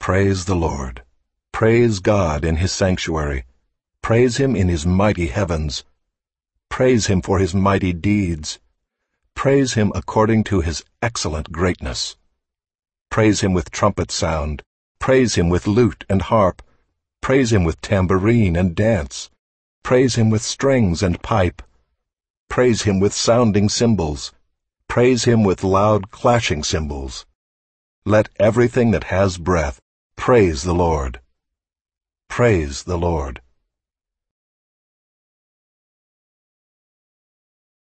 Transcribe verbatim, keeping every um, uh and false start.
Praise the Lord. Praise God in his sanctuary. Praise him in his mighty heavens. Praise him for his mighty deeds. Praise him according to his excellent greatness. Praise him with trumpet sound. Praise him with lute and harp. Praise him with tambourine and dance. Praise him with strings and pipe. Praise him with sounding cymbals. Praise him with loud clashing cymbals. Let everything that has breath praise the Lord. Praise the Lord.